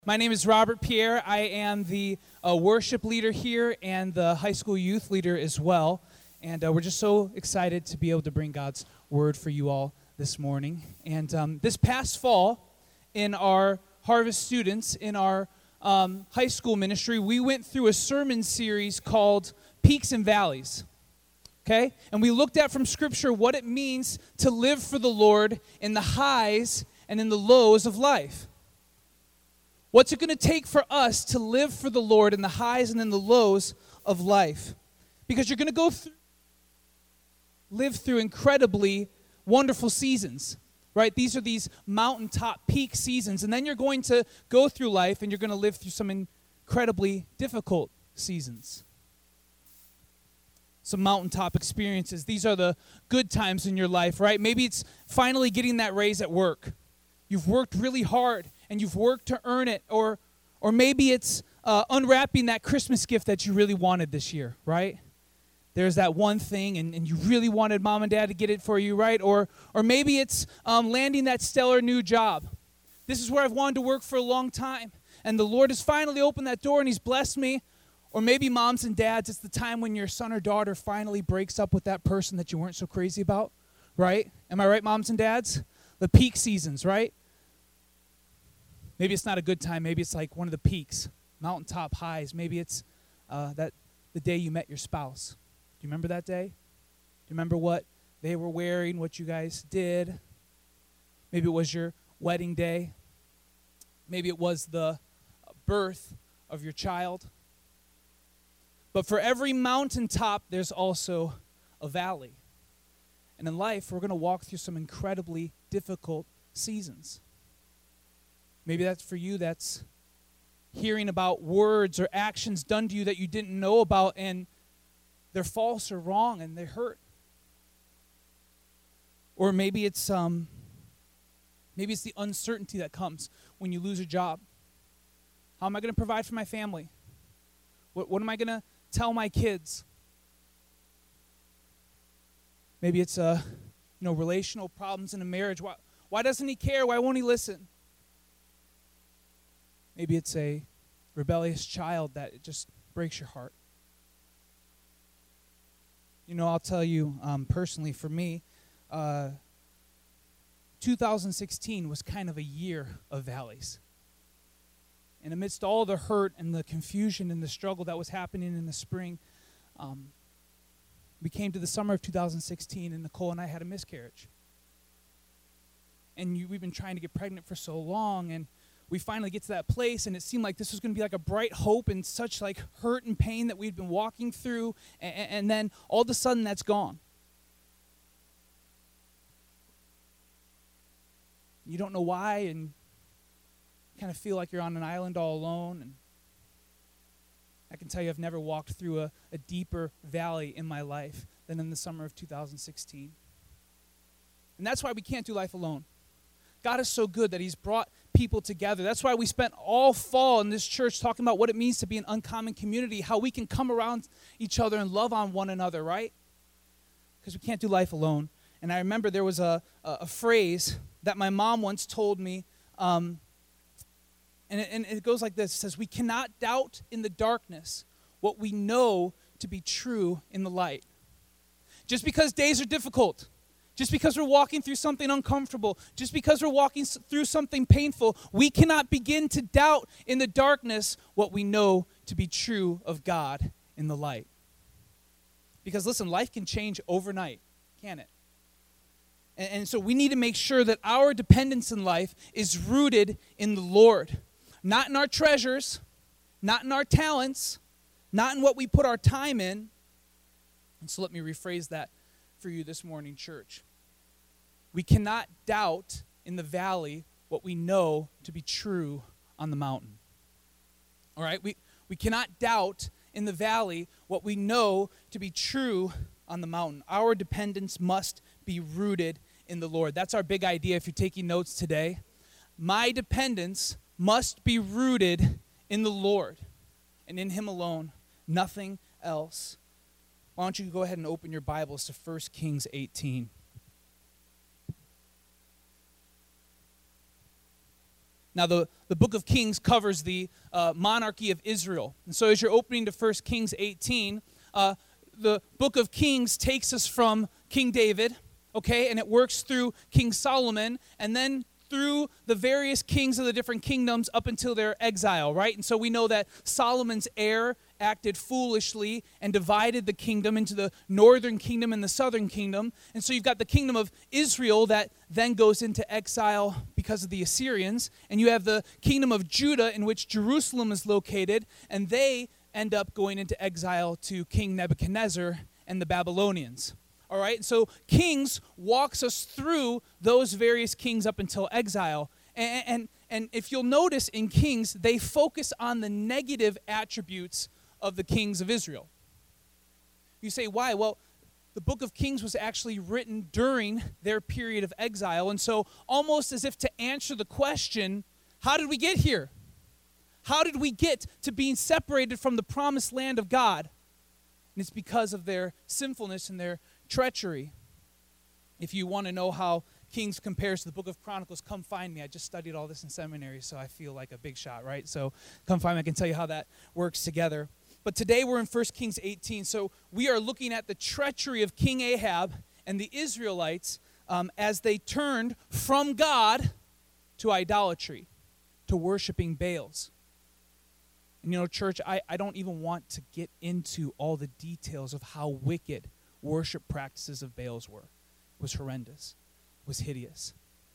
My name is Robert Pierre. I am the worship leader here and the high school youth leader as well. And we're just so excited to be able to bring God's word for you all this morning. And this past fall, in our Harvest students, in our high school ministry, we went through a sermon series called Peaks and Valleys. Okay? And we looked at from Scripture what it means to live for the Lord in the highs and in the lows of life. What's it going to take for us to live for the Lord in the highs and in the lows of life? Because you're going to live through incredibly wonderful seasons, right? These are these mountaintop peak seasons. And then you're going to go through life and you're going to live through some incredibly difficult seasons. Some mountaintop experiences. These are the good times in your life, right? Maybe it's finally getting that raise at work. You've worked really hard and you've worked to earn it, or maybe it's unwrapping that Christmas gift that you really wanted this year, right? There's that one thing, and you really wanted mom and dad to get it for you, right? Or maybe it's landing that stellar new job. This is where I've wanted to work for a long time, and the Lord has finally opened that door, and He's blessed me. Or maybe moms and dads, it's the time when your son or daughter finally breaks up with that person that you weren't so crazy about, right? Am I right, moms and dads? The peak seasons, right? Maybe it's not a good time. Maybe it's like one of the peaks, mountaintop highs. Maybe it's the day you met your spouse. Do you remember that day? Do you remember what they were wearing, what you guys did? Maybe it was your wedding day. Maybe it was the birth of your child. But for every mountaintop, there's also a valley. And in life, we're going to walk through some incredibly difficult seasons. Maybe that's for you, that's hearing about words or actions done to you that you didn't know about, and they're false or wrong and they hurt. Or maybe it's the uncertainty that comes when you lose a job. How am I going to provide for my family? What am I going to tell my kids? Maybe it's relational problems in a marriage. Why doesn't he care? Why won't he listen? Maybe it's a rebellious child that it just breaks your heart. I'll tell you personally, for me, 2016 was kind of a year of valleys. And amidst all the hurt and the confusion and the struggle that was happening in the spring, we came to the summer of 2016, and Nicole and I had a miscarriage. And we've been trying to get pregnant for so long, and we finally get to that place, and it seemed like this was going to be like a bright hope in such like hurt and pain that we'd been walking through, and then all of a sudden that's gone. You don't know why, and you kind of feel like you're on an island all alone. And I can tell you I've never walked through a deeper valley in my life than in the summer of 2016. And that's why we can't do life alone. God is so good that He's brought people together. That's why we spent all fall in this church talking about what it means to be an uncommon community, how we can come around each other and love on one another, right? Because we can't do life alone. And I remember there was a phrase that my mom once told me, and it goes like this. It says, "We cannot doubt in the darkness what we know to be true in the light." Just because days are difficult, just because we're walking through something uncomfortable, just because we're walking through something painful, we cannot begin to doubt in the darkness what we know to be true of God in the light. Because listen, life can change overnight, can it? And so we need to make sure that our dependence in life is rooted in the Lord. Not in our treasures, not in our talents, not in what we put our time in. And so let me rephrase that for you this morning, church. We cannot doubt in the valley what we know to be true on the mountain. All right? We cannot doubt in the valley what we know to be true on the mountain. Our dependence must be rooted in the Lord. That's our big idea if you're taking notes today. My dependence must be rooted in the Lord and in Him alone, nothing else. Why don't you go ahead and open your Bibles to 1 Kings 18. Now, the book of Kings covers the monarchy of Israel. And so as you're opening to 1 Kings 18, the book of Kings takes us from King David, okay, and it works through King Solomon, and then through the various kings of the different kingdoms up until their exile, right? And so we know that Solomon's heir acted foolishly and divided the kingdom into the northern kingdom and the southern kingdom. And so you've got the kingdom of Israel that then goes into exile because of the Assyrians. And you have the kingdom of Judah, in which Jerusalem is located, and they end up going into exile to King Nebuchadnezzar and the Babylonians. All right, so Kings walks us through those various kings up until exile. And if you'll notice in Kings, they focus on the negative attributes of the kings of Israel. You say, why? Well, the book of Kings was actually written during their period of exile. And so almost as if to answer the question, how did we get here? How did we get to being separated from the promised land of God? And it's because of their sinfulness and their treachery. If you want to know how Kings compares to the book of Chronicles, come find me. I just studied all this in seminary, so I feel like a big shot, right? So come find me. I can tell you how that works together. But today we're in 1 Kings 18, so we are looking at the treachery of King Ahab and the Israelites as they turned from God to idolatry, to worshiping Baals. And you know, church, I don't even want to get into all the details of how wicked worship practices of Baals were. It was horrendous. It was hideous.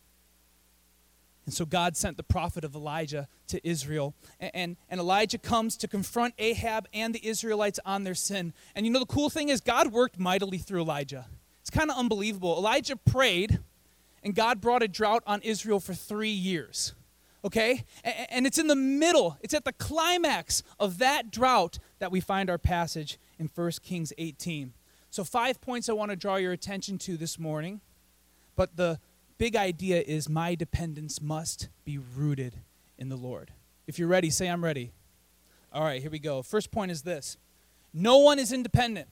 And so God sent the prophet of Elijah to Israel. And Elijah comes to confront Ahab and the Israelites on their sin. And you know, the cool thing is God worked mightily through Elijah. It's kind of unbelievable. Elijah prayed, and God brought a drought on Israel for 3 years. Okay? And it's in the middle, it's at the climax of that drought that we find our passage in 1 Kings 18. So 5 points I want to draw your attention to this morning. But the big idea is my dependence must be rooted in the Lord. If you're ready, say I'm ready. All right, here we go. First point is this. No one is independent.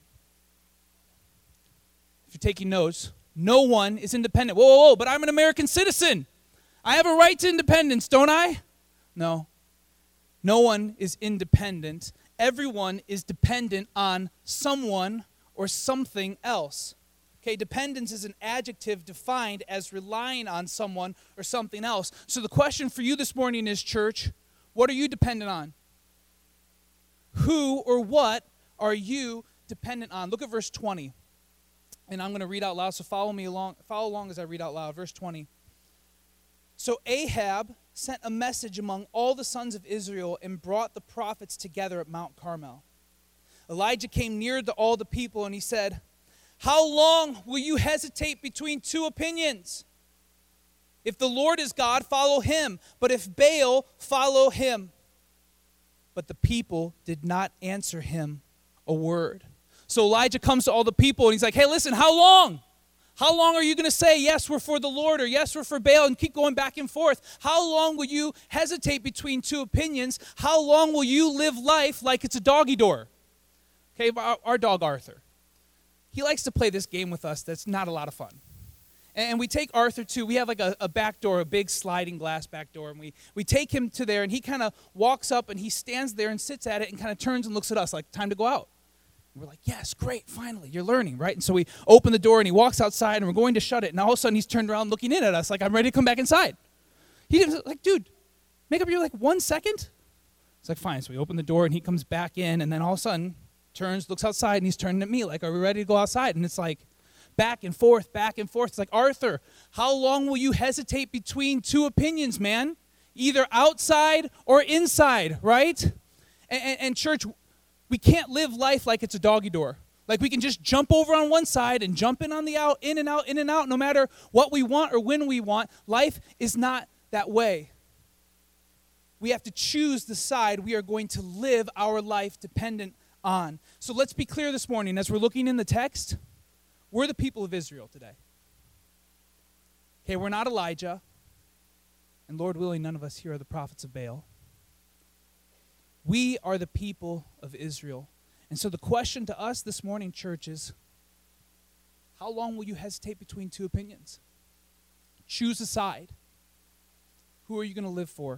If you're taking notes, no one is independent. Whoa, but I'm an American citizen. I have a right to independence, don't I? No. No one is independent. Everyone is dependent on someone or something else. Okay, dependence is an adjective defined as relying on someone or something else. So the question for you this morning is, church, what are you dependent on? Who or what are you dependent on? Look at verse 20. And I'm going to read out loud, so follow along as I read out loud. Verse 20. So Ahab sent a message among all the sons of Israel and brought the prophets together at Mount Carmel. Elijah came near to all the people, and he said, "How long will you hesitate between two opinions? If the Lord is God, follow him. But if Baal, follow him." But the people did not answer him a word. So Elijah comes to all the people, and he's like, hey, listen, how long? How long are you going to say, yes, we're for the Lord, or yes, we're for Baal, and keep going back and forth? How long will you hesitate between two opinions? How long will you live life like it's a doggy door? Okay, our dog Arthur. He likes to play this game with us that's not a lot of fun. And we take Arthur to, we have like a back door, a big sliding glass back door, and we take him to there, and he kind of walks up, and he stands there and sits at it and kind of turns and looks at us like, time to go out. And we're like, yes, great, finally, you're learning, right? And so we open the door, and he walks outside, and we're going to shut it, and all of a sudden he's turned around looking in at us like, I'm ready to come back inside. He was like, dude, make up your like 1 second. It's like, fine. So we open the door, and he comes back in, and then all of a sudden turns, looks outside, and he's turning at me like, are we ready to go outside? And it's like back and forth, back and forth. It's like, Arthur, how long will you hesitate between two opinions, man? Either outside or inside, right? And church, we can't live life like it's a doggy door. Like we can just jump over on one side and jump in on the out, in and out, no matter what we want or when we want. Life is not that way. We have to choose the side we are going to live our life dependent on. So let's be clear this morning as we're looking in the text. We're the people of Israel today. Okay, we're not Elijah. And Lord willing, none of us here are the prophets of Baal. We are the people of Israel. And so the question to us this morning, church, is how long will you hesitate between two opinions? Choose a side. Who are you going to live for?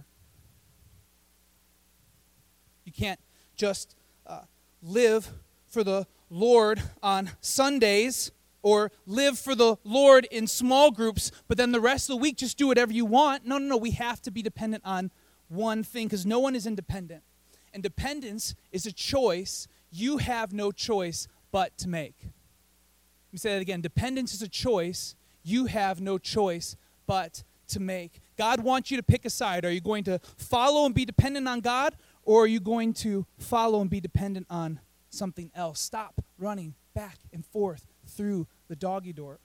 You can't just live for the Lord on Sundays or live for the Lord in small groups, but then the rest of the week just do whatever you want. No. We have to be dependent on one thing because no one is independent. And dependence is a choice you have no choice but to make. Let me say that again. Dependence is a choice you have no choice but to make. God wants you to pick a side. Are you going to follow and be dependent on God, or are you going to follow and be dependent on something else? Stop running back and forth through the doggy door.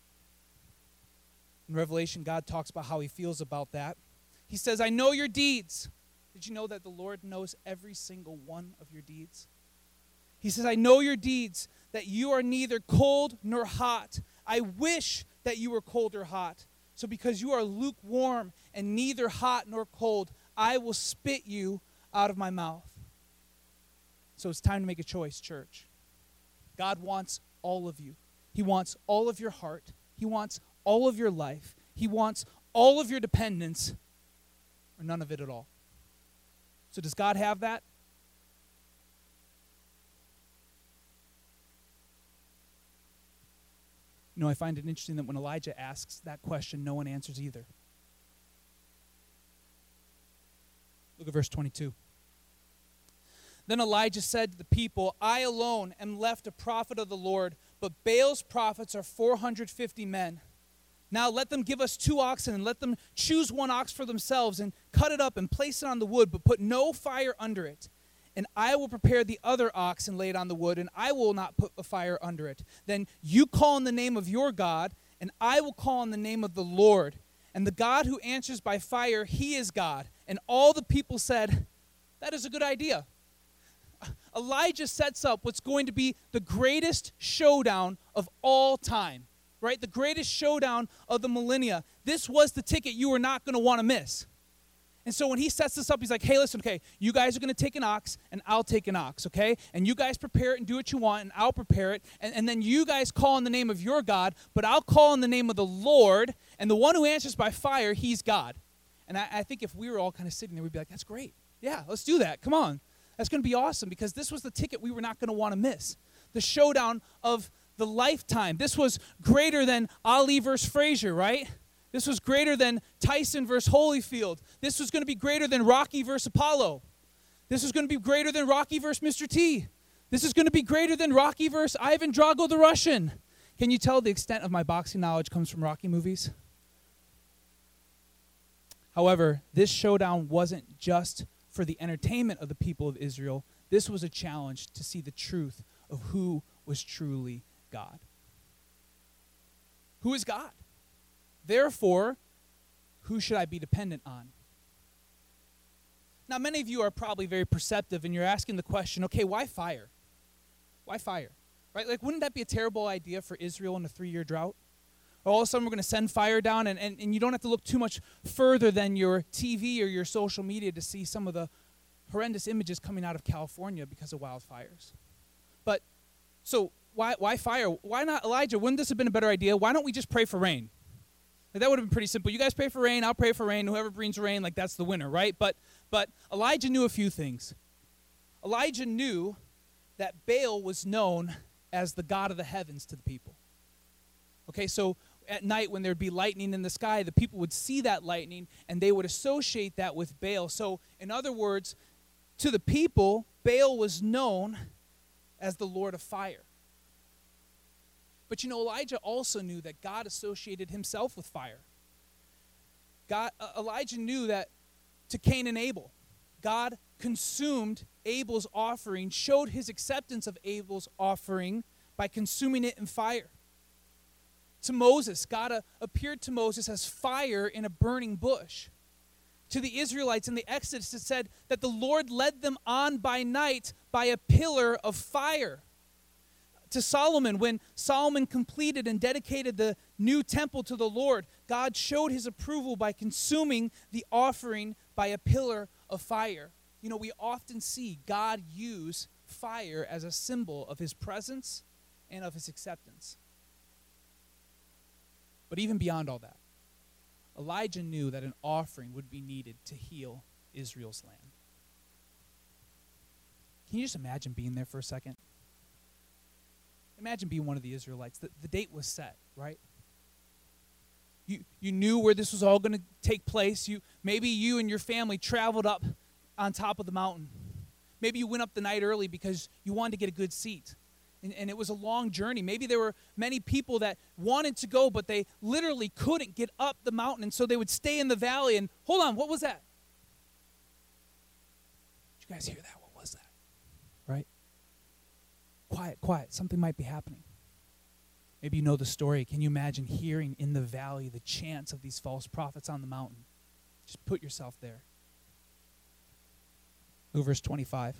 In Revelation, God talks about how he feels about that. He says, I know your deeds. Did you know that the Lord knows every single one of your deeds? He says, I know your deeds, that you are neither cold nor hot. I wish that you were cold or hot. So because you are lukewarm and neither hot nor cold, I will spit you out of my mouth. So it's time to make a choice, church. God wants all of you. He wants all of your heart. He wants all of your life. He wants all of your dependence, or none of it at all. So does God have that? You know, I find it interesting that when Elijah asks that question, no one answers either. Look at verse 22. Then Elijah said to the people, I alone am left a prophet of the Lord, but Baal's prophets are 450 men. Now let them give us 2 oxen, and let them choose 1 ox for themselves, and cut it up and place it on the wood, but put no fire under it. And I will prepare the other ox and lay it on the wood, and I will not put a fire under it. Then you call on the name of your God, and I will call on the name of the Lord. And the God who answers by fire, he is God. And all the people said, that is a good idea. Elijah sets up what's going to be the greatest showdown of all time, right? The greatest showdown of the millennia. This was the ticket you were not going to want to miss. And so when he sets this up, he's like, hey, listen, okay, you guys are going to take an ox, and I'll take an ox, okay? And you guys prepare it and do what you want, and I'll prepare it. And then you guys call on the name of your God, but I'll call on the name of the Lord, and the one who answers by fire, he's God. And I think if we were all kind of sitting there, we'd be like, that's great. Yeah, let's do that. Come on. That's going to be awesome because this was the ticket we were not going to want to miss. The showdown of the lifetime. This was greater than Ali versus Frazier, right? This was greater than Tyson versus Holyfield. This was going to be greater than Rocky versus Apollo. This was going to be greater than Rocky versus Mr. T. This is going to be greater than Rocky versus Ivan Drago the Russian. Can you tell the extent of my boxing knowledge comes from Rocky movies? However, this showdown wasn't just for the entertainment of the people of Israel. This was a challenge to see the truth of who was truly God. Who is God? Therefore, who should I be dependent on? Now, many of you are probably very perceptive, and you're asking the question, okay, why fire? Why fire? Right? Like, wouldn't that be a terrible idea for Israel in a 3-year drought? All of a sudden, we're going to send fire down, and you don't have to look too much further than your TV or your social media to see some of the horrendous images coming out of California because of wildfires. But, so, why fire? Why not Elijah? Wouldn't this have been a better idea? Why don't we just pray for rain? Like, that would have been pretty simple. You guys pray for rain, I'll pray for rain. Whoever brings rain, like, that's the winner, right? But Elijah knew a few things. Elijah knew that Baal was known as the god of the heavens to the people. Okay, so at night when there'd be lightning in the sky, the people would see that lightning, and they would associate that with Baal. So, in other words, to the people, Baal was known as the Lord of fire. But you know, Elijah also knew that God associated himself with fire. Elijah knew that to Cain and Abel, God consumed Abel's offering, showed his acceptance of Abel's offering by consuming it in fire. To Moses, God appeared to Moses as fire in a burning bush. To the Israelites in the Exodus, it said that the Lord led them on by night by a pillar of fire. To Solomon, when Solomon completed and dedicated the new temple to the Lord, God showed his approval by consuming the offering by a pillar of fire. You know, we often see God use fire as a symbol of his presence and of his acceptance. But even beyond all that, Elijah knew that an offering would be needed to heal Israel's land. Can you just imagine being there for a second? Imagine being one of the Israelites. The date was set, right? You knew where this was all going to take place. Maybe you and your family traveled up on top of the mountain. Maybe you went up the night early because you wanted to get a good seat. And it was a long journey. Maybe there were many people that wanted to go, but they literally couldn't get up the mountain, and so they would stay in the valley. And hold on, what was that? Did you guys hear that? What was that? Right? Quiet. Something might be happening. Maybe you know the story. Can you imagine hearing in the valley the chants of these false prophets on the mountain? Just put yourself there. Look at verse 25.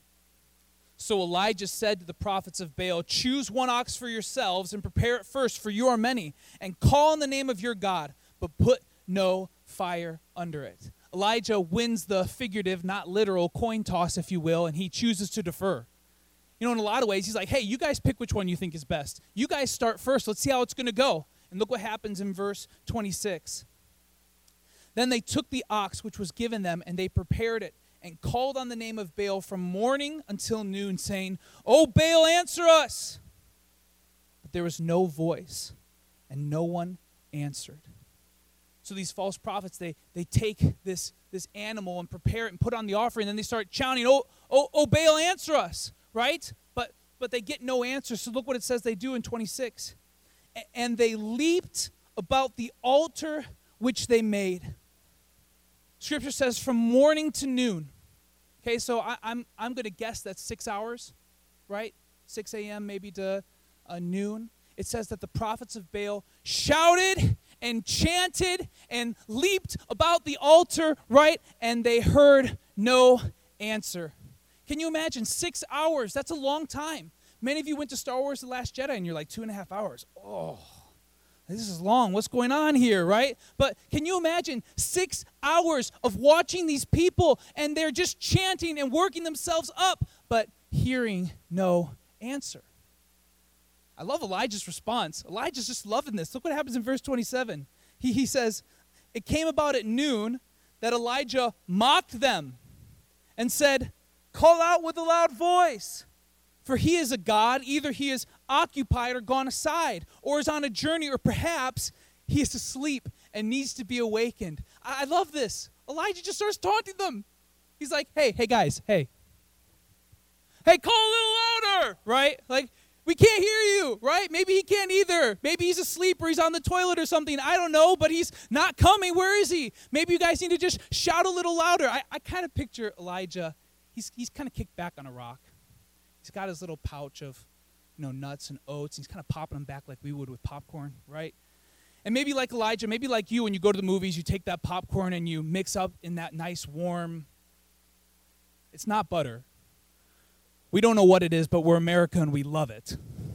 So Elijah said to the prophets of Baal, choose one ox for yourselves and prepare it first, for you are many, and call on the name of your God, but put no fire under it. Elijah wins the figurative, not literal, coin toss, if you will, and he chooses to defer. You know, in a lot of ways, he's like, hey, you guys pick which one you think is best. You guys start first. Let's see how it's going to go. And look what happens in verse 26. Then they took the ox which was given them, and they prepared it, and called on the name of Baal from morning until noon, saying, O Baal, answer us! But there was no voice, and no one answered. So these false prophets, they take this animal and prepare it and put it on the offering, and then they start chanting, oh, Baal, answer us, right? But they get no answer. So look what it says they do in 26. And they leaped about the altar which they made. Scripture says from morning to noon. Okay, so I'm going to guess that's 6 hours, right? 6 a.m. maybe to noon. It says that the prophets of Baal shouted and chanted and leaped about the altar, right? And they heard no answer. Can you imagine 6 hours? That's a long time. Many of you went to Star Wars The Last Jedi and you're like 2.5 hours. Oh, this is long. What's going on here, right? But can you imagine 6 hours of watching these people and they're just chanting and working themselves up, but hearing no answer? I love Elijah's response. Elijah's just loving this. Look what happens in verse 27. He says, it came about at noon that Elijah mocked them and said, call out with a loud voice. For he is a god, either he is occupied or gone aside, or is on a journey, or perhaps he is asleep and needs to be awakened. I love this. Elijah just starts taunting them. He's like, hey guys, hey, call a little louder, right? Like, we can't hear you, right? Maybe he can't either. Maybe he's asleep or he's on the toilet or something. I don't know, but he's not coming. Where is he? Maybe you guys need to just shout a little louder. I kind of picture Elijah. He's kind of kicked back on a rock. He's got his little pouch of, nuts and oats. He's kind of popping them back like we would with popcorn, right? And maybe like Elijah, maybe like you, when you go to the movies, you take that popcorn and you mix up in that nice warm, it's not butter. We don't know what it is, but we're American and we love it.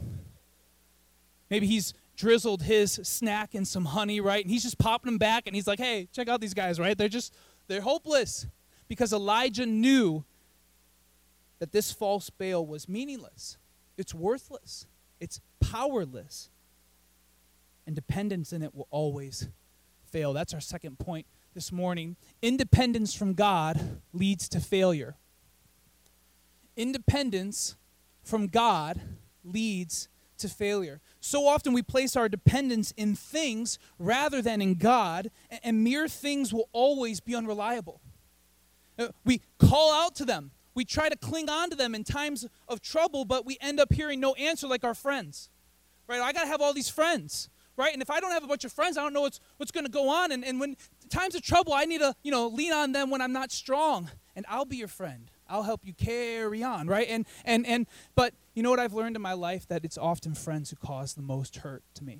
Maybe he's drizzled his snack in some honey, right? And he's just popping them back and he's like, hey, check out these guys, right? They're hopeless. Because Elijah knew that this false Baal was meaningless. It's worthless. It's powerless. And dependence in it will always fail. That's our second point this morning. Independence from God leads to failure. Independence from God leads to failure. So often we place our dependence in things rather than in God, and mere things will always be unreliable. We call out to them. We try to cling on to them in times of trouble, but we end up hearing no answer like our friends. Right? I got to have all these friends. Right? And if I don't have a bunch of friends, I don't know what's going to go on. And when times of trouble, I need to, lean on them when I'm not strong. And I'll be your friend. I'll help you carry on, right? But you know what I've learned in my life? That it's often friends who cause the most hurt to me.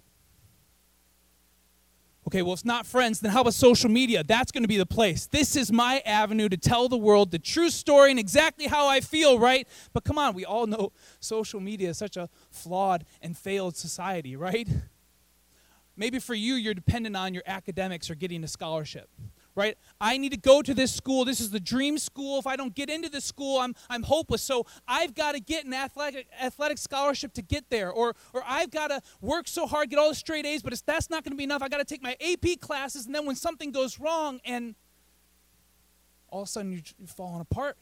Okay, well, it's not friends, then how about social media? That's going to be the place. This is my avenue to tell the world the true story and exactly how I feel, right? But come on, we all know social media is such a flawed and failed society, right? Maybe for you, you're dependent on your academics or getting a scholarship, right? I need to go to this school. This is the dream school. If I don't get into this school, I'm hopeless. So I've got to get an athletic scholarship to get there. Or I've got to work so hard, get all the straight A's, but if that's not going to be enough, I got to take my AP classes, and then when something goes wrong, and all of a sudden you're falling apart.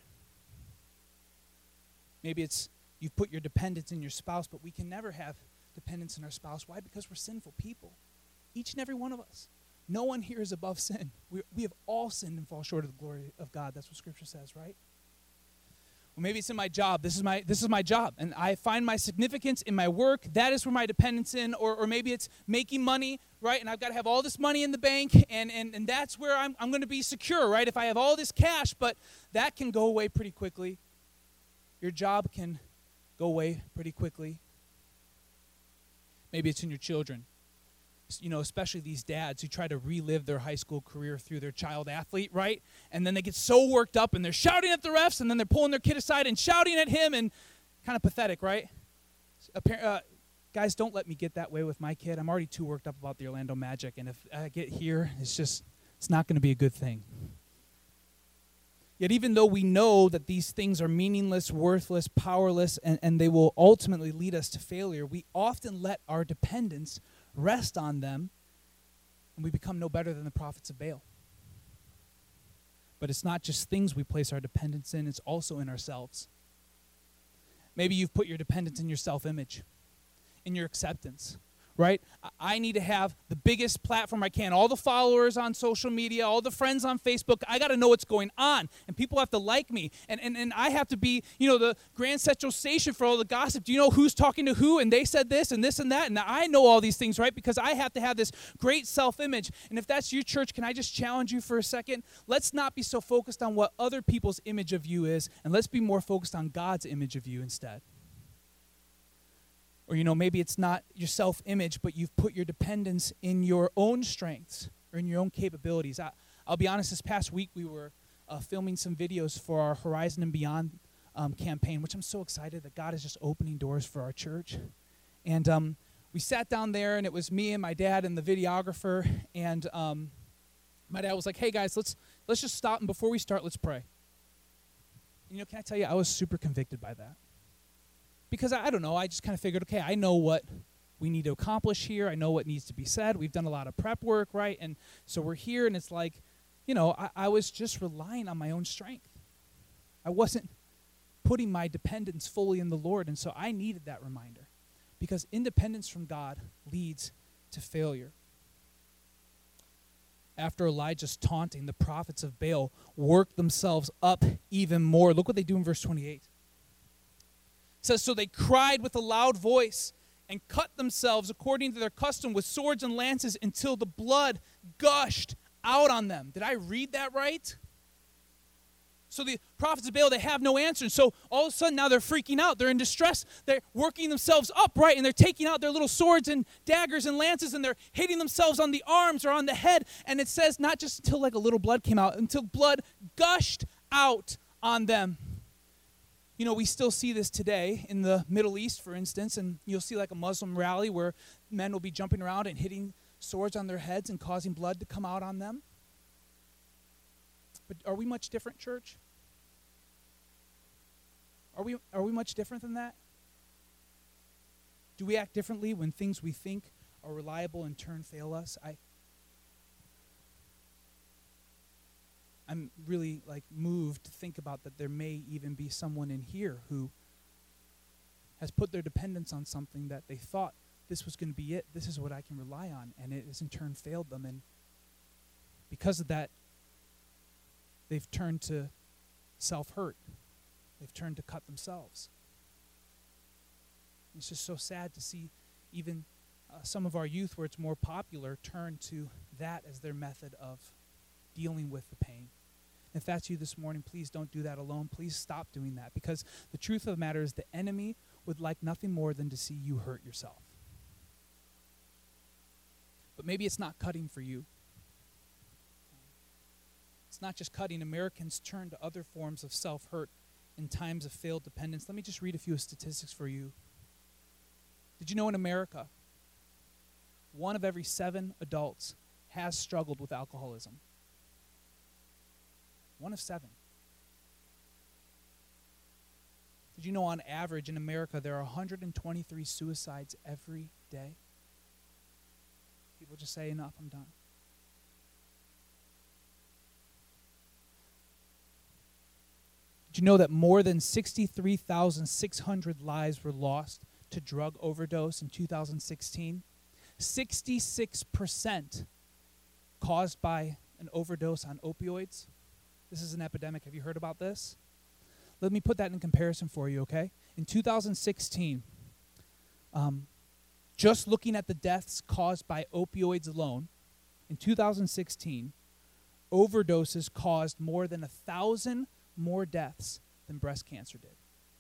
Maybe it's you've put your dependence in your spouse, but we can never have dependence in our spouse. Why? Because we're sinful people. Each and every one of us. No one here is above sin. We have all sinned and fall short of the glory of God. That's what Scripture says, right? Well, maybe it's in my job. This is my job, and I find my significance in my work. That is where my dependence in. Or maybe it's making money, right? And I've got to have all this money in the bank, and that's where I'm going to be secure, right? If I have all this cash, but that can go away pretty quickly. Your job can go away pretty quickly. Maybe it's in your children. You know, especially these dads who try to relive their high school career through their child athlete, right? And then they get so worked up and they're shouting at the refs, and then they're pulling their kid aside and shouting at him, and kind of pathetic, right? Guys, don't let me get that way with my kid. I'm already too worked up about the Orlando Magic, and if I get here, it's not going to be a good thing. Yet even though we know that these things are meaningless, worthless, powerless, and they will ultimately lead us to failure, we often let our dependence rest on them, and we become no better than the prophets of Baal. But it's not just things we place our dependence in, it's also in ourselves. Maybe you've put your dependence in your self-image, in your acceptance, right? I need to have the biggest platform I can, all the followers on social media, all the friends on Facebook. I got to know what's going on, and people have to like me, and I have to be, the Grand Central Station for all the gossip. Do you know who's talking to who, and they said this and that, and I know all these things, right? Because I have to have this great self-image. And if that's your church, can I just challenge you for a second? Let's not be so focused on what other people's image of you is, and let's be more focused on God's image of you instead. Or, maybe it's not your self-image, but you've put your dependence in your own strengths or in your own capabilities. I'll be honest, this past week we were filming some videos for our Horizon and Beyond campaign, which I'm so excited that God is just opening doors for our church. And we sat down there, and it was me and my dad and the videographer, and my dad was like, hey, guys, let's just stop, and before we start, let's pray. And, can I tell you, I was super convicted by that. Because I don't know, I just kind of figured, okay, I know what we need to accomplish here. I know what needs to be said. We've done a lot of prep work, right? And so we're here, and it's like, I was just relying on my own strength. I wasn't putting my dependence fully in the Lord, and so I needed that reminder. Because independence from God leads to failure. After Elijah's taunting, the prophets of Baal worked themselves up even more. Look what they do in verse 28. It says, so they cried with a loud voice and cut themselves according to their custom with swords and lances until the blood gushed out on them. Did I read that right? So the prophets of Baal, they have no answer. And so all of a sudden now they're freaking out. They're in distress. They're working themselves up, right? And they're taking out their little swords and daggers and lances, and they're hitting themselves on the arms or on the head. And it says not just until like a little blood came out, until blood gushed out on them. We still see this today in the Middle East, for instance, and you'll see like a Muslim rally where men will be jumping around and hitting swords on their heads and causing blood to come out on them. But are we much different, church? Are we much different than that? Do we act differently when things we think are reliable in turn fail us? I'm really moved to think about that there may even be someone in here who has put their dependence on something that they thought this was going to be it. This is what I can rely on, and it has in turn failed them. And because of that, they've turned to self-hurt. They've turned to cut themselves. It's just so sad to see even some of our youth, where it's more popular, turn to that as their method of dealing with the pain. If that's you this morning, please don't do that alone. Please stop doing that, because the truth of the matter is the enemy would like nothing more than to see you hurt yourself. But maybe it's not cutting for you. It's not just cutting. Americans turn to other forms of self-hurt in times of failed dependence. Let me just read a few statistics for you. Did you know in America, 1 of every 7 adults has struggled with alcoholism? 1 of 7. Did you know on average in America there are 123 suicides every day? People just say, enough, I'm done. Did you know that more than 63,600 lives were lost to drug overdose in 2016? 66% caused by an overdose on opioids. This is an epidemic. Have you heard about this? Let me put that in comparison for you, okay? In 2016, just looking at the deaths caused by opioids alone, in 2016, overdoses caused more than 1,000 more deaths than breast cancer did.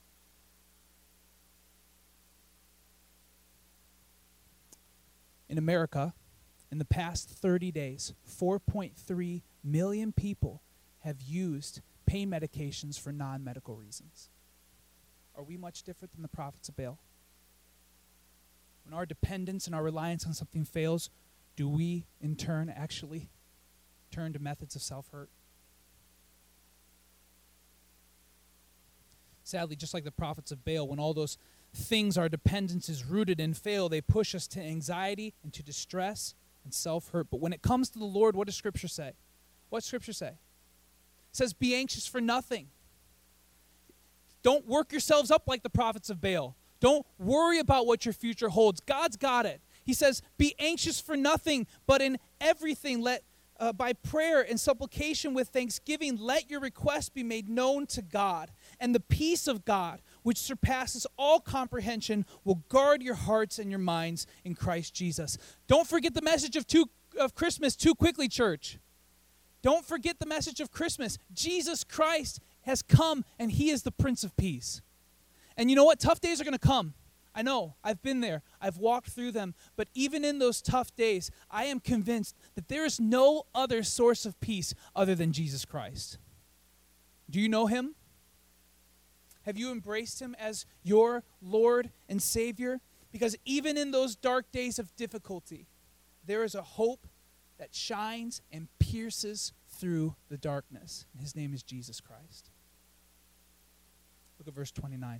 In America, in the past 30 days, 4.3 million people have used pain medications for non-medical reasons. Are we much different than the prophets of Baal? When our dependence and our reliance on something fails, do we, in turn, actually turn to methods of self-hurt? Sadly, just like the prophets of Baal, when all those things our dependence is rooted in fail, they push us to anxiety and to distress and self-hurt. But when it comes to the Lord, what does Scripture say? What does Scripture say? It says, be anxious for nothing. Don't work yourselves up like the prophets of Baal. Don't worry about what your future holds. God's got it. He says, be anxious for nothing, but in everything let by prayer and supplication with thanksgiving, let your requests be made known to God. And the peace of God, which surpasses all comprehension, will guard your hearts and your minds in Christ Jesus. Don't forget the message of Christmas too quickly, church. Don't forget the message of Christmas. Jesus Christ has come, and he is the Prince of Peace. And you know what? Tough days are going to come. I know. I've been there. I've walked through them. But even in those tough days, I am convinced that there is no other source of peace other than Jesus Christ. Do you know him? Have you embraced him as your Lord and Savior? Because even in those dark days of difficulty, there is a hope that shines and pierces through the darkness. And his name is Jesus Christ. Look at verse 29.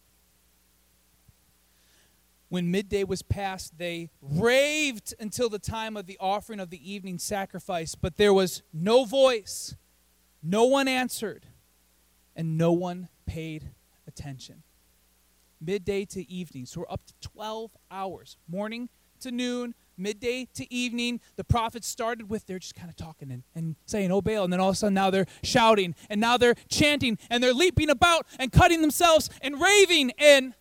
When midday was past, they raved until the time of the offering of the evening sacrifice, but there was no voice, no one answered, and no one paid attention. Midday to evening, so we're up to 12 hours, morning to noon, midday to evening. The prophets started with, they're just kind of talking and saying, oh Baal, and then all of a sudden now they're shouting, and now they're chanting, and they're leaping about and cutting themselves and raving and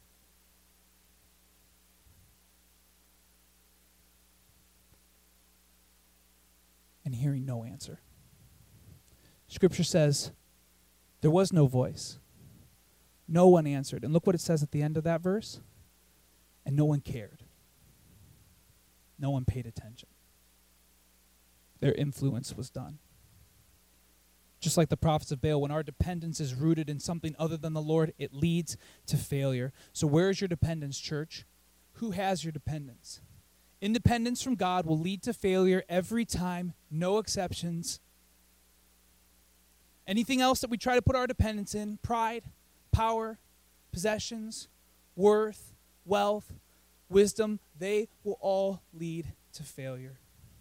hearing no answer. Scripture says there was no voice. No one answered. And look what it says at the end of that verse. And no one cared. No one paid attention. Their influence was done. Just like the prophets of Baal, when our dependence is rooted in something other than the Lord, it leads to failure. So where is your dependence, church? Who has your dependence? Independence from God will lead to failure every time, no exceptions. Anything else that we try to put our dependence in, pride, power, possessions, worth, wealth, wisdom, they will all lead to failure.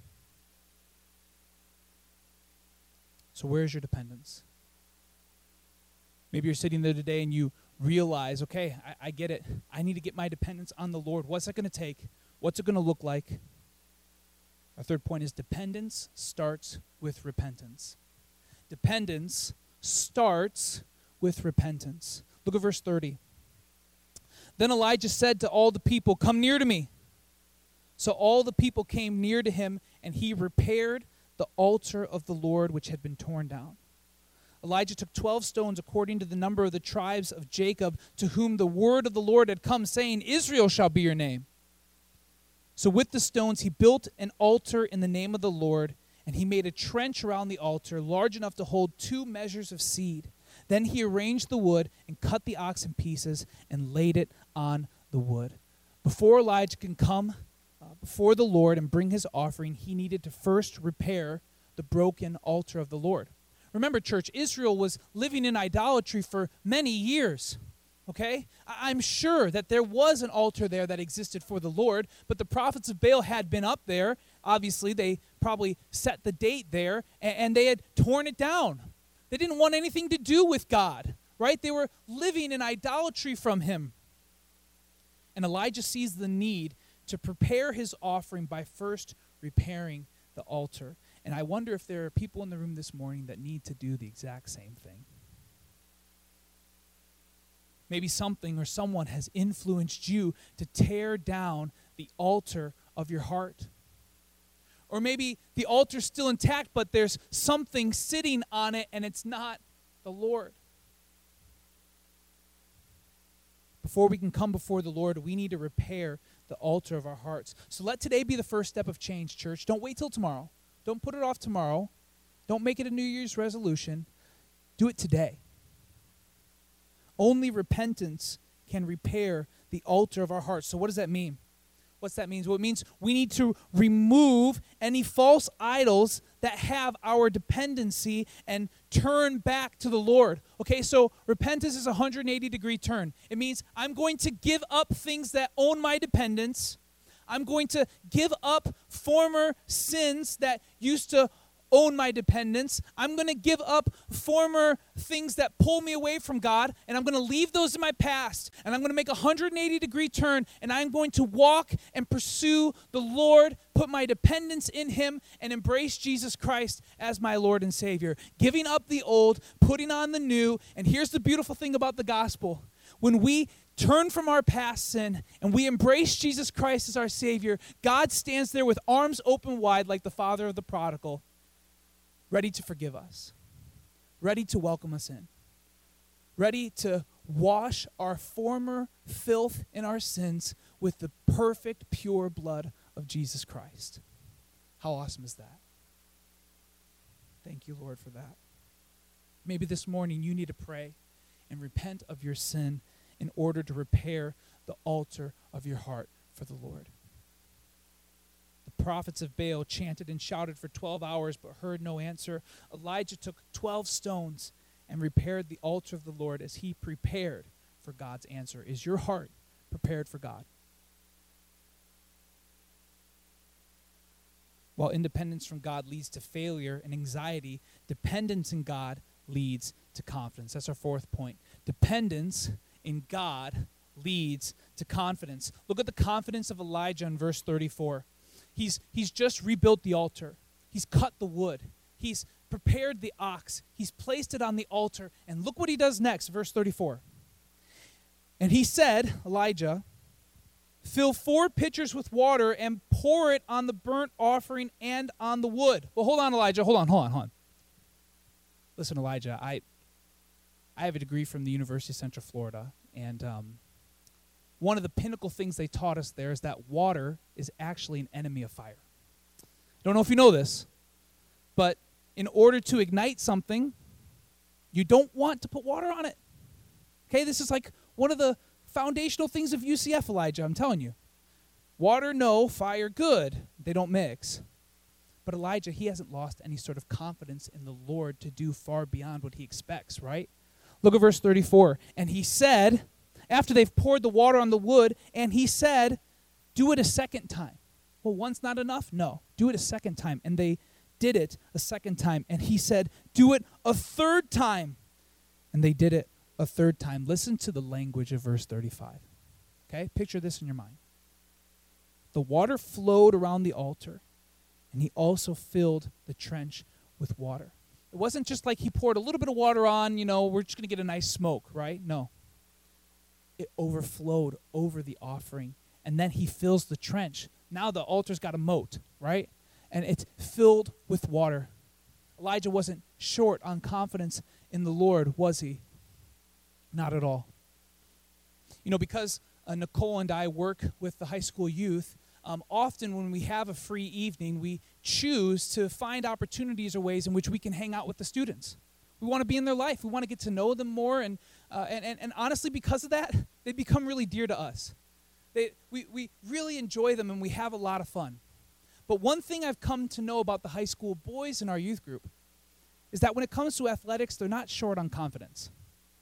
So where's your dependence? Maybe you're sitting there today and you realize, okay, I get it. I need to get my dependence on the Lord. What's it going to take? What's it going to look like? Our third point is dependence starts with repentance. Dependence starts with repentance. Look at verse 30. Then Elijah said to all the people, come near to me. So all the people came near to him, and he repaired the altar of the Lord which had been torn down. Elijah took 12 stones according to the number of the tribes of Jacob, to whom the word of the Lord had come, saying, Israel shall be your name. So with the stones he built an altar in the name of the Lord, and he made a trench around the altar large enough to hold 2 measures of seed. Then he arranged the wood and cut the ox in pieces and laid it on the wood. Before Elijah can come before the Lord and bring his offering, he needed to first repair the broken altar of the Lord. Remember, church, Israel was living in idolatry for many years. Okay? I'm sure that there was an altar there that existed for the Lord, but the prophets of Baal had been up there. Obviously, they probably set the date there, and they had torn it down. They didn't want anything to do with God, right? They were living in idolatry from him. And Elijah sees the need to prepare his offering by first repairing the altar. And I wonder if there are people in the room this morning that need to do the exact same thing. Maybe something or someone has influenced you to tear down the altar of your heart. Or maybe the altar's still intact, but there's something sitting on it and it's not the Lord. Before we can come before the Lord, we need to repair the altar of our hearts. So let today be the first step of change, church. Don't wait till tomorrow. Don't put it off tomorrow. Don't make it a New Year's resolution. Do it today. Only repentance can repair the altar of our hearts. So what does that mean? What's that mean? Well, it means we need to remove any false idols that have our dependency and turn back to the Lord. Okay, so repentance is a 180-degree turn. It means I'm going to give up things that own my dependence. I'm going to give up former sins that used to own my dependence. I'm going to give up former things that pull me away from God, and I'm going to leave those in my past, and I'm going to make a 180-degree turn, and I'm going to walk and pursue the Lord, put my dependence in him, and embrace Jesus Christ as my Lord and Savior. Giving up the old, putting on the new, and here's the beautiful thing about the gospel. When we turn from our past sin and we embrace Jesus Christ as our Savior, God stands there with arms open wide like the father of the prodigal, ready to forgive us, ready to welcome us in, ready to wash our former filth and our sins with the perfect, pure blood of Jesus Christ. How awesome is that? Thank you, Lord, for that. Maybe this morning you need to pray and repent of your sin in order to repair the altar of your heart for the Lord. The prophets of Baal chanted and shouted for 12 hours but heard no answer. Elijah took 12 stones and repaired the altar of the Lord as he prepared for God's answer. Is your heart prepared for God? While independence from God leads to failure and anxiety, dependence in God leads to confidence. That's our fourth point. Dependence in God leads to confidence. Look at the confidence of Elijah in verse 34. He's just rebuilt the altar. He's cut the wood. He's prepared the ox. He's placed it on the altar. And look what he does next, verse 34. And he said, Elijah, fill 4 pitchers with water and pour it on the burnt offering and on the wood. Well, hold on, Elijah. Hold on. Listen, Elijah, I have a degree from the University of Central Florida, and one of the pinnacle things they taught us there is that water is actually an enemy of fire. I don't know if you know this, but in order to ignite something, you don't want to put water on it. Okay, this is like one of the foundational things of UCF, Elijah, I'm telling you. Water, no. Fire, good. They don't mix. But Elijah, he hasn't lost any sort of confidence in the Lord to do far beyond what he expects, right? Look at verse 34. And he said, after they've poured the water on the wood, and he said, do it a second time. Well, once not enough? No. Do it a second time. And they did it a second time. And he said, do it a third time. And they did it a third time. Listen to the language of verse 35. Okay? Picture this in your mind. The water flowed around the altar, and he also filled the trench with water. It wasn't just like he poured a little bit of water on, we're just going to get a nice smoke, right? No. It overflowed over the offering, and then he fills the trench. Now the altar's got a moat, right? And it's filled with water. Elijah wasn't short on confidence in the Lord, was he? Not at all. Because Nicole and I work with the high school youth, often when we have a free evening, we choose to find opportunities or ways in which we can hang out with the students. We want to be in their life. We want to get to know them more, and honestly, because of that, they become really dear to us. We really enjoy them, and we have a lot of fun. But one thing I've come to know about the high school boys in our youth group is that when it comes to athletics, they're not short on confidence.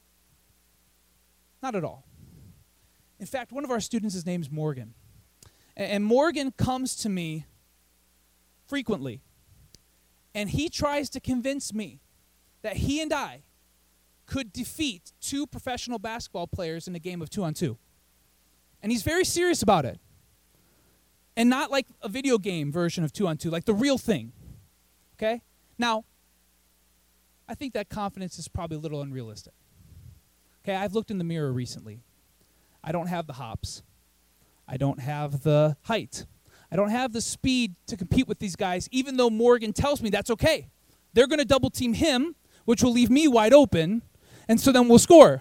Not at all. In fact, one of our students, his name's Morgan. And Morgan comes to me frequently, and he tries to convince me that he and I could defeat 2 professional basketball players in a game of 2-on-2. And he's very serious about it. And not like a video game version of 2-on-2, like the real thing. Okay? Now, I think that confidence is probably a little unrealistic. Okay, I've looked in the mirror recently. I don't have the hops. I don't have the height. I don't have the speed to compete with these guys, even though Morgan tells me that's okay. They're going to double team him, which will leave me wide open, and so then we'll score.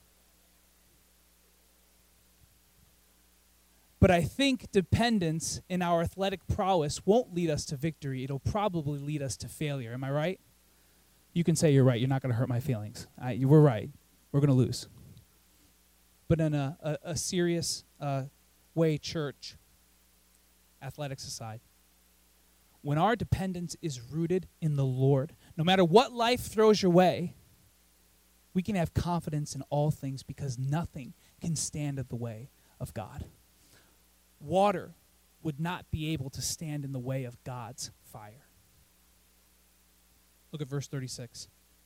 But I think dependence in our athletic prowess won't lead us to victory. It'll probably lead us to failure. Am I right? You can say you're right. You're not going to hurt my feelings. We're right. We're going to lose. But in a serious way, church, athletics aside, when our dependence is rooted in the Lord, no matter what life throws your way, we can have confidence in all things because nothing can stand in the way of God. Water would not be able to stand in the way of God's fire. Look at verse 36.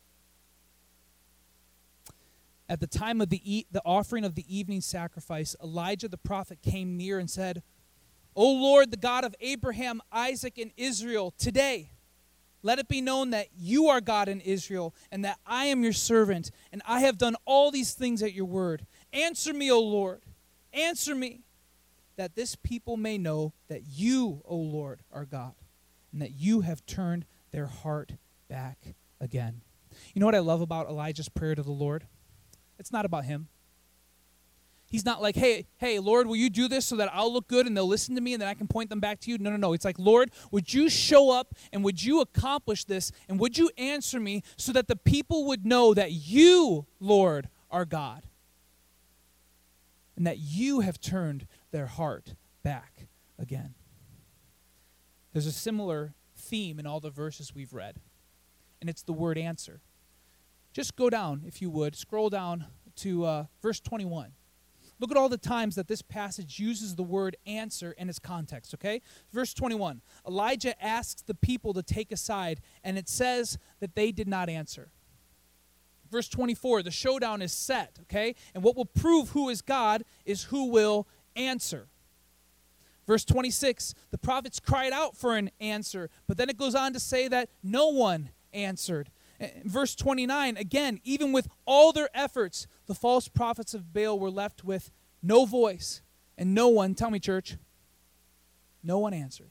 At the time of the offering of the evening sacrifice, Elijah the prophet came near and said, O Lord, the God of Abraham, Isaac, and Israel, today let it be known that you are God in Israel, and that I am your servant, and I have done all these things at your word. Answer me, O Lord, answer me, that this people may know that you, O Lord, are God, and that you have turned their heart back again. You know what I love about Elijah's prayer to the Lord? It's not about him. He's not like, hey, Lord, will you do this so that I'll look good and they'll listen to me and then I can point them back to you? No. It's like, Lord, would you show up and would you accomplish this and would you answer me so that the people would know that you, Lord, are God and that you have turned their heart back again. There's a similar theme in all the verses we've read, and it's the word answer. Just go down, if you would, scroll down to verse 21. Look at all the times that this passage uses the word answer in its context, okay? Verse 21, Elijah asks the people to take a side, and it says that they did not answer. Verse 24, the showdown is set, okay? And what will prove who is God is who will answer. Verse 26, the prophets cried out for an answer, but then it goes on to say that no one answered. Verse 29, again, even with all their efforts, the false prophets of Baal were left with no voice, and no one, tell me, church, no one answered.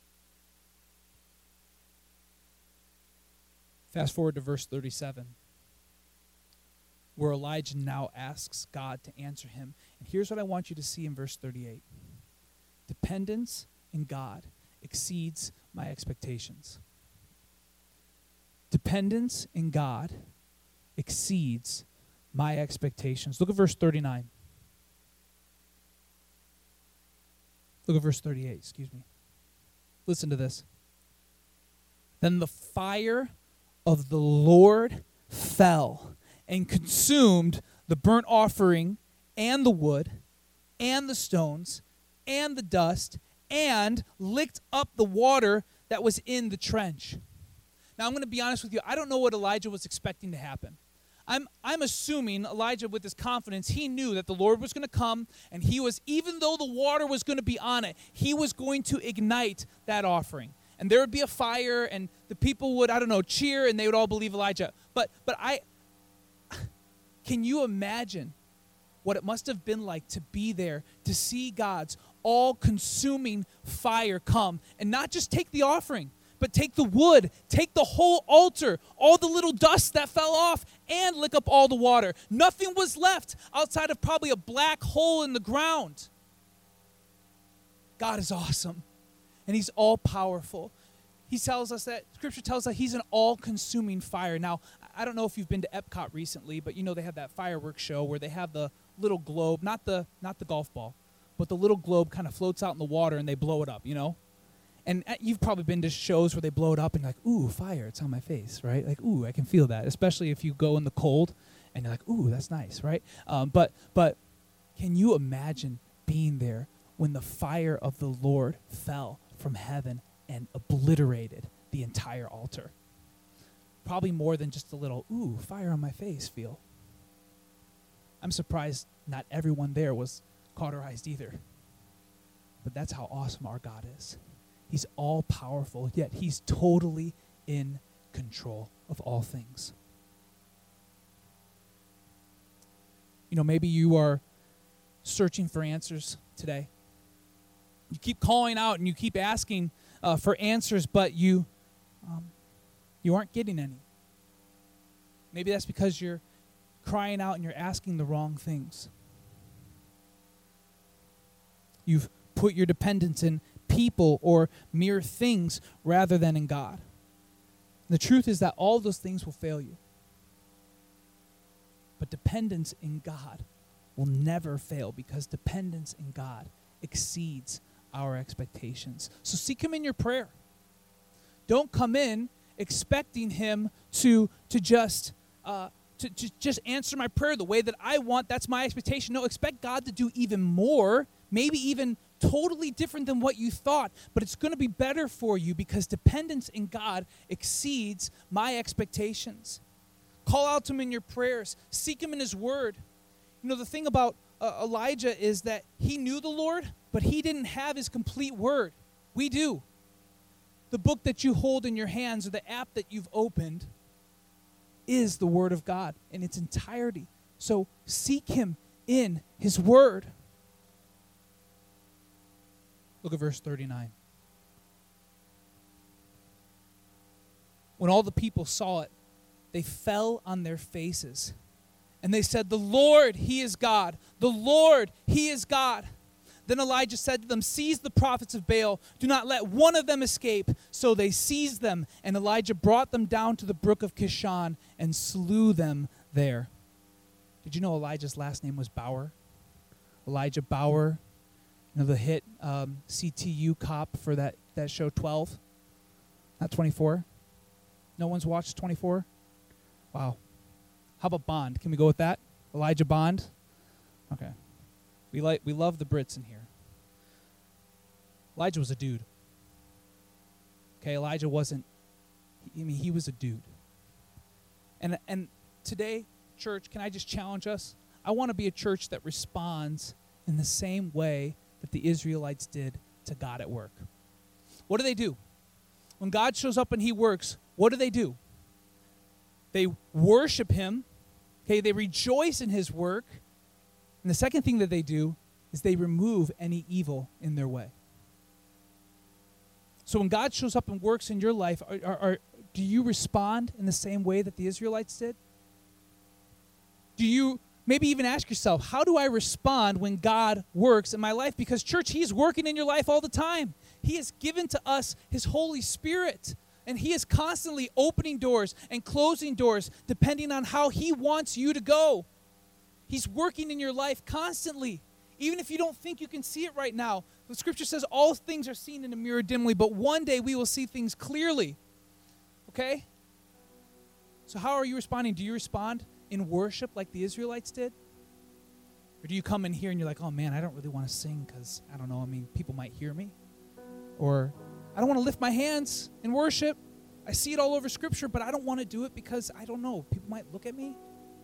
Fast forward to verse 37, where Elijah now asks God to answer him. And here's what I want you to see in verse 38. Dependence in God exceeds my expectations. Dependence in God exceeds my expectations. Look at verse 39. Look at verse 38, excuse me. Listen to this. Then the fire of the Lord fell and consumed the burnt offering and the wood and the stones and the dust and licked up the water that was in the trench. Now, I'm going to be honest with you. I don't know what Elijah was expecting to happen. I'm assuming Elijah, with his confidence, he knew that the Lord was going to come, and he was, even though the water was going to be on it, he was going to ignite that offering. And there would be a fire, and the people would, cheer, and they would all believe Elijah. But can you imagine what it must have been like to be there, to see God's all-consuming fire come, and not just take the offering, but take the wood, take the whole altar, all the little dust that fell off, and lick up all the water. Nothing was left outside of probably a black hole in the ground. God is awesome, and he's all-powerful. He tells us that, Scripture tells us that he's an all-consuming fire. Now, I don't know if you've been to Epcot recently, but they have that fireworks show where they have the little globe, not the golf ball, but the little globe kind of floats out in the water and they blow it up, And you've probably been to shows where they blow it up and you're like, ooh, fire, it's on my face, right? Like, ooh, I can feel that, especially if you go in the cold and you're like, ooh, that's nice, right? But can you imagine being there when the fire of the Lord fell from heaven and obliterated the entire altar? Probably more than just a little, ooh, fire on my face feel. I'm surprised not everyone there was cauterized either. But that's how awesome our God is. He's all powerful, yet he's totally in control of all things. You know, maybe you are searching for answers today. You keep calling out and you keep asking for answers, but you aren't getting any. Maybe that's because you're crying out and you're asking the wrong things. You've put your dependence in people or mere things rather than in God. The truth is that all those things will fail you. But dependence in God will never fail because dependence in God exceeds our expectations. So seek him in your prayer. Don't come in expecting him to just answer my prayer the way that I want. That's my expectation. No, expect God to do even more, maybe even totally different than what you thought, but it's going to be better for you because dependence in God exceeds my expectations. Call out to him in your prayers. Seek him in his word. You know, the thing about Elijah is that he knew the Lord, but he didn't have his complete word. We do. The book that you hold in your hands or the app that you've opened is the word of God in its entirety. So seek him in his word. Look at verse 39. When all the people saw it, they fell on their faces. And they said, "The Lord, he is God. The Lord, he is God." Then Elijah said to them, "Seize the prophets of Baal. Do not let one of them escape." So they seized them, and Elijah brought them down to the brook of Kishon and slew them there. Did you know Elijah's last name was Bauer? Elijah Bauer. You know the hit CTU cop for that show 12? Not 24? No one's watched 24? Wow. How about Bond? Can we go with that? Elijah Bond? Okay. We love the Brits in here. Elijah was a dude. Okay, Elijah wasn't, he was a dude. And today, church, can I just challenge us? I want to be a church that responds in the same way that the Israelites did to God at work. What do? When God shows up and he works, what do? They worship him. Okay, they rejoice in his work. And the second thing that they do is they remove any evil in their way. So when God shows up and works in your life, do you respond in the same way that the Israelites did? Do you maybe even ask yourself, how do I respond when God works in my life? Because, church, he's working in your life all the time. He has given to us his Holy Spirit. And he is constantly opening doors and closing doors depending on how he wants you to go. He's working in your life constantly. Even if you don't think you can see it right now. The scripture says all things are seen in a mirror dimly, but one day we will see things clearly. Okay? So how are you responding? Do you respond in worship like the Israelites did? Or do you come in here and you're like, oh man, I don't really want to sing because, I don't know, people might hear me. Or I don't want to lift my hands in worship. I see it all over scripture, but I don't want to do it because, I don't know, people might look at me.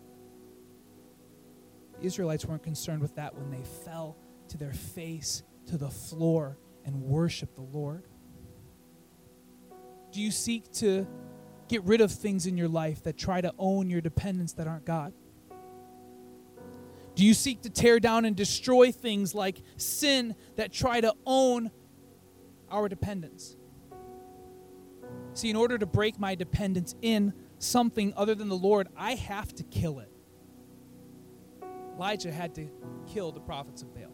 The Israelites weren't concerned with that when they fell to their face to the floor and worshiped the Lord. Do you seek to get rid of things in your life that try to own your dependence that aren't God? Do you seek to tear down and destroy things like sin that try to own our dependence? See, in order to break my dependence in something other than the Lord, I have to kill it. Elijah had to kill the prophets of Baal.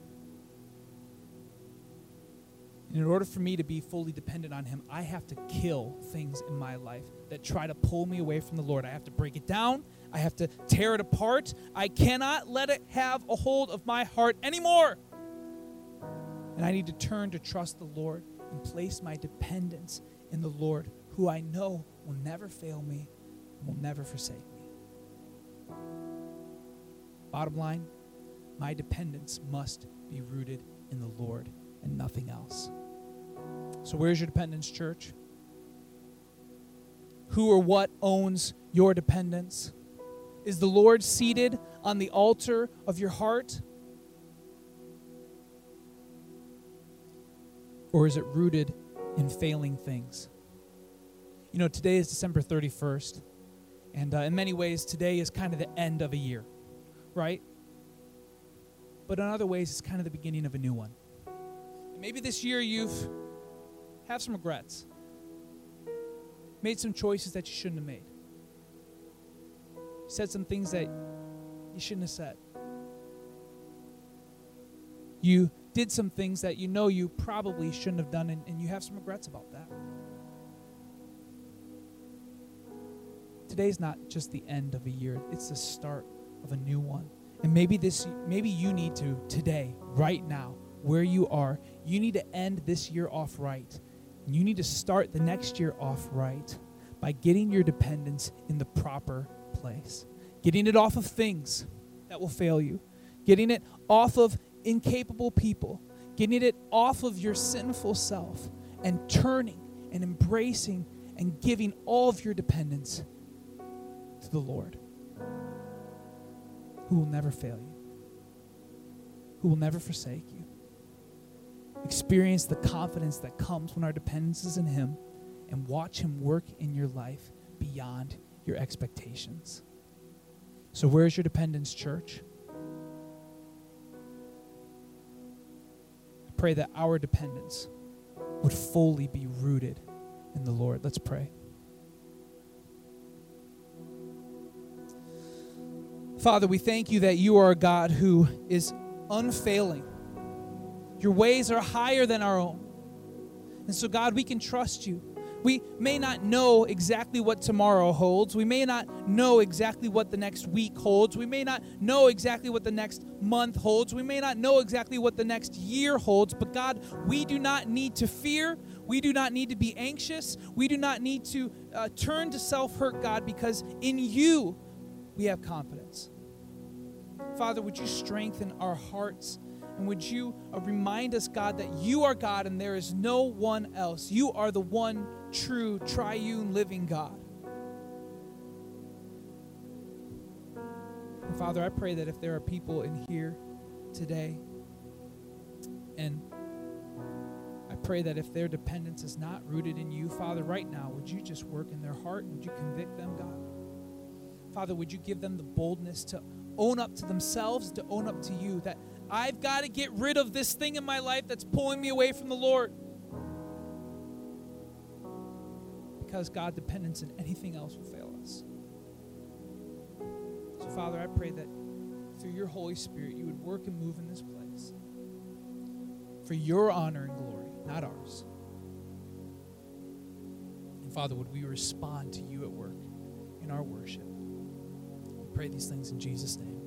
And in order for me to be fully dependent on him, I have to kill things in my life that try to pull me away from the Lord. I have to break it down. I have to tear it apart. I cannot let it have a hold of my heart anymore. And I need to turn to trust the Lord and place my dependence in the Lord, who I know will never fail me and will never forsake me. Bottom line, my dependence must be rooted in the Lord and nothing else. So where's your dependence, church? Who or what owns your dependence? Is the Lord seated on the altar of your heart? Or is it rooted in failing things? You know, today is December 31st, and in many ways, today is kind of the end of a year, right? But in other ways, it's kind of the beginning of a new one. And maybe this year you've have some regrets, made some choices that you shouldn't have made, said some things that you shouldn't have said. You did some things that you know you probably shouldn't have done, and you have some regrets about that. Today's not just the end of a year, it's the start of a new one. And maybe you need to, today, right now, where you are, you need to end this year off right. And you need to start the next year off right by getting your dependence in the proper place. Getting it off of things that will fail you. Getting it off of incapable people. Getting it off of your sinful self. And turning and embracing and giving all of your dependence to the Lord, who will never fail you, who will never forsake you. Experience the confidence that comes when our dependence is in Him, and watch Him work in your life beyond your expectations. So where's your dependence, church? I pray that our dependence would fully be rooted in the Lord. Let's pray. Father, we thank you that you are a God who is unfailing. Your ways are higher than our own. And so, God, we can trust you. We may not know exactly what tomorrow holds. We may not know exactly what the next week holds. We may not know exactly what the next month holds. We may not know exactly what the next year holds. But, God, we do not need to fear. We do not need to be anxious. We do not need to turn to self-hurt, God, because in you we have confidence. Father, would you strengthen our hearts, and would you remind us, God, that you are God and there is no one else. You are the one true, triune, living God. And Father, I pray that if there are people in here today, and I pray that if their dependence is not rooted in you, Father, right now, would you just work in their heart? Would you convict them, God? Father, would you give them the boldness to own up to themselves, to own up to you, that I've got to get rid of this thing in my life that's pulling me away from the Lord. Because, God, dependence in anything else will fail us. So, Father, I pray that through your Holy Spirit, you would work and move in this place for your honor and glory, not ours. And, Father, would we respond to you at work in our worship? We pray these things in Jesus' name.